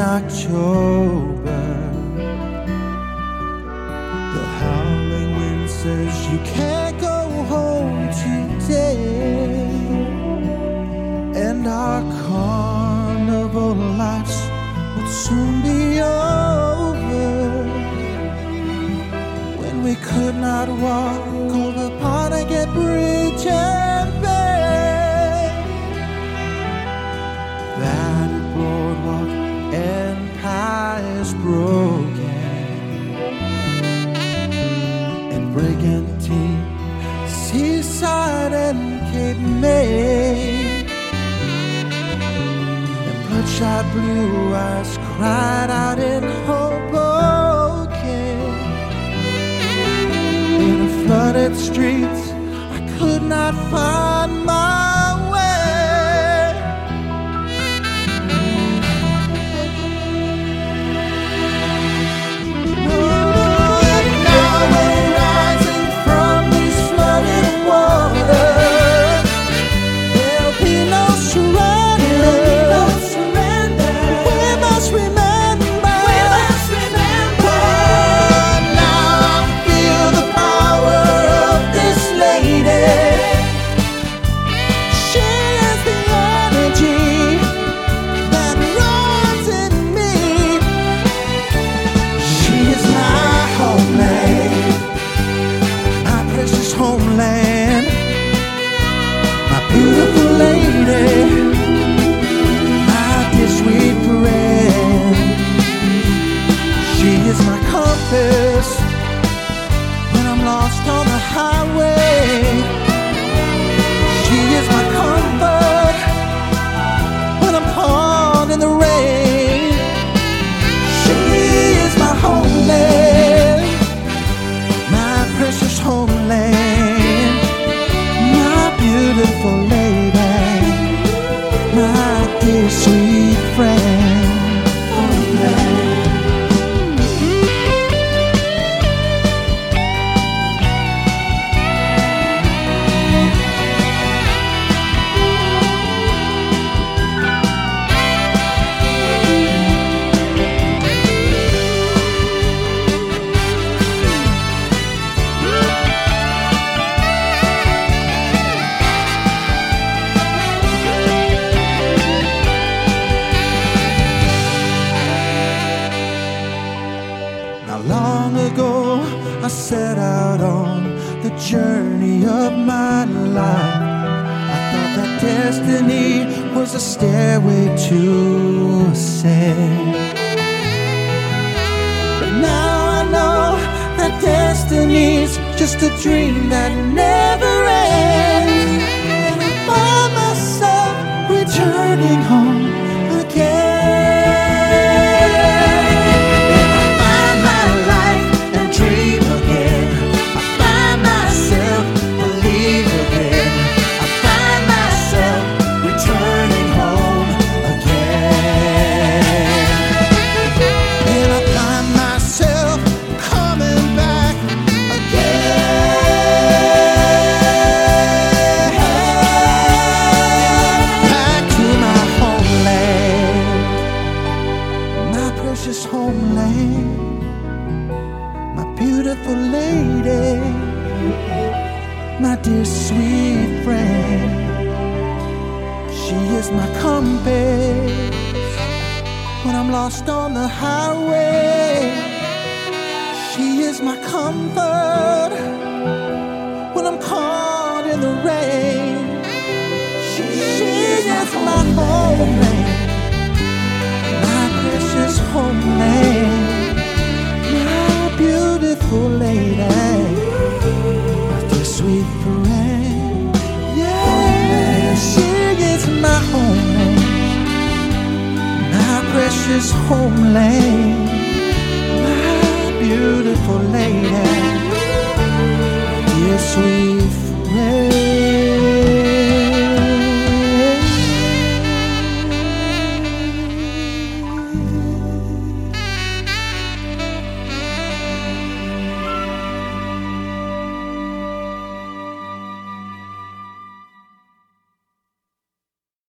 October. The howling wind says you can't go home today, and our carnival lights will soon be over. When we could not walk over Pontiac Bridge and Bay, that boardwalk empire's broken, and Brigantine, Seaside and Cape May, and bloodshot blue eyes cried out in Hoboken. In the flooded streets, I could not find my way. Oh, now we're rising from these flooded waters. There'll be no surrender. We must remember. Now I feel the power of this lady. She is the energy that runs in me. She is my homeland, my precious homeland, my beautiful lady, my dear sweet friend. She is my compass when I'm lost on the highway. She is my comfort when I'm caught in the rain. She is my homeland, my precious homeland, my beautiful lady, my dear sweet friend. Not long ago, I set out on the journey of my life. I thought that destiny was a stairway to ascend, but now I know that destiny's just a dream that never ends. And I find myself returning home again. Precious homeland, my beautiful lady, my dear sweet friend. She is my compass when I'm lost on the highway. She is my comfort when I'm caught in the rain. She is my homeland, precious homeland, my beautiful lady, my dear sweet friend. Yeah, she is my homeland, my precious homeland, my beautiful lady, dear sweet